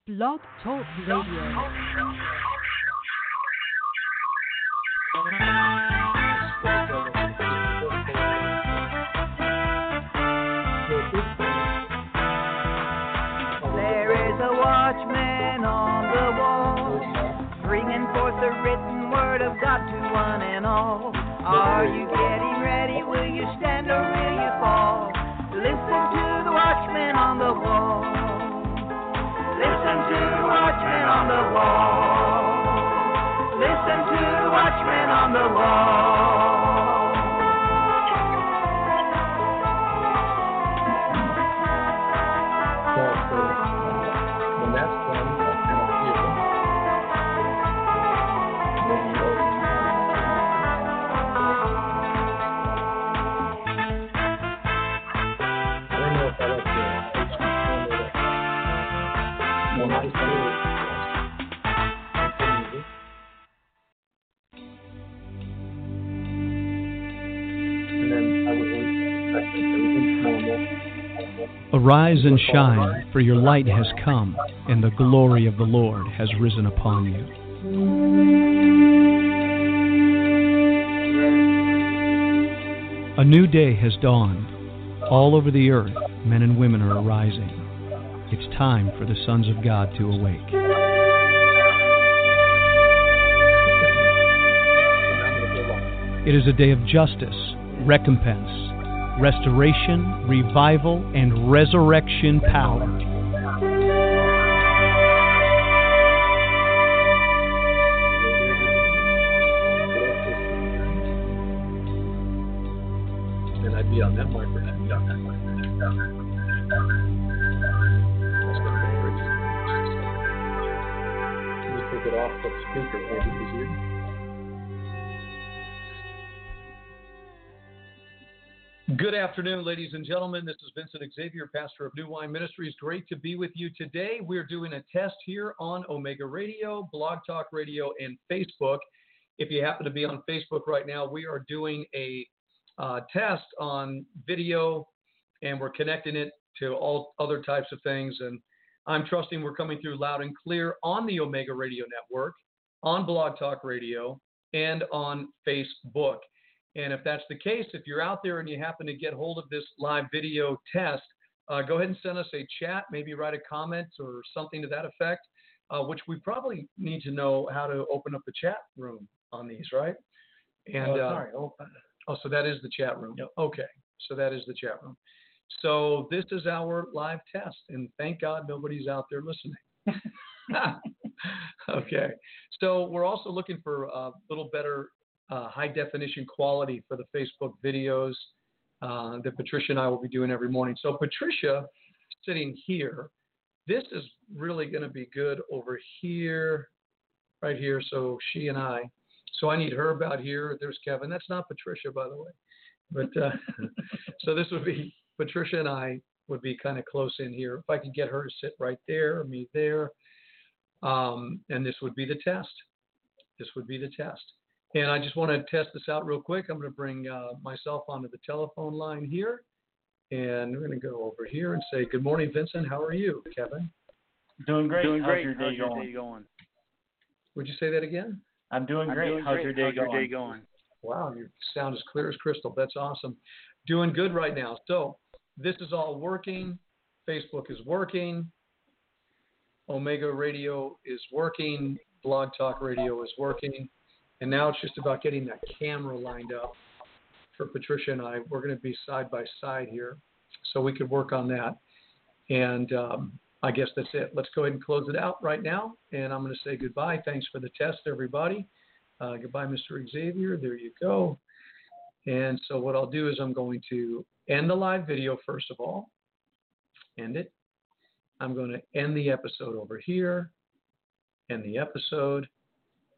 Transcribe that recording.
Blog Talk Radio. There is a watchman on the wall, bringing forth the written word of God to one and all. Are you getting ready? Will you stand or will you fall? Listen to the watchman on the wall. Listen to the watchman on the wall. Listen to the watchman on the wall. When that's done, I'll kind of feel I don't know if I like the when I do and then I would wait everything's normal. Arise and shine, for your light has come, and the glory of the Lord has risen upon you. A new day has dawned. All over the earth, men and women are arising. It's time for the sons of God to awake. It is a day of justice, recompense, restoration, revival, and resurrection power. And I'd be on that marker, and I'd be on that marker. That's going to be crazy. Let me take it off the speaker, maybe easier. Good afternoon, ladies and gentlemen. This is Vincent Xavier, pastor of New Wine Ministries. Great to be with you today. We're doing a test here on Omega Radio, Blog Talk Radio, and Facebook. If you happen to be on Facebook right now, we are doing a test on video, and we're connecting it to all other types of things. And I'm trusting we're coming through loud and clear on the Omega Radio Network, on Blog Talk Radio, and on Facebook. And if that's the case, if you're out there and you happen to get hold of this live video test, go ahead and send us a chat, maybe write a comment or something to that effect, which we probably need to know how to open up the chat room on these, right? And so that is the chat room. Yep. Okay, so that is the chat room. So this is our live test, and thank God nobody's out there listening. Okay, so we're also looking for a little better high definition quality for the Facebook videos that Patricia and I will be doing every morning. So Patricia sitting here, this is really going to be good over here, right here. So she and I, so I need her about here. There's Kevin. That's not Patricia, by the way. But so this would be Patricia and I would be kind of close in here. If I could get her to sit right there, me there, and this would be the test. This would be the test. And I just want to test this out real quick. I'm going to bring myself onto the telephone line here. And we're going to go over here and say, good morning, Vincent. How are you, Kevin? Doing great. How's your day going? Would you say that again? I'm doing great. How's your day going? Wow, you sound as clear as crystal. That's awesome. Doing good right now. So this is all working. Facebook is working. Omega Radio is working. Blog Talk Radio is working. And now it's just about getting that camera lined up for Patricia and I. We're going to be side by side here, so we could work on that. And I guess that's it. Let's go ahead and close it out right now. And I'm going to say goodbye. Thanks for the test, everybody. Goodbye, Mr. Xavier. There you go. And so what I'll do is I'm going to end the live video first of all. End it. I'm going to end the episode over here. End the episode.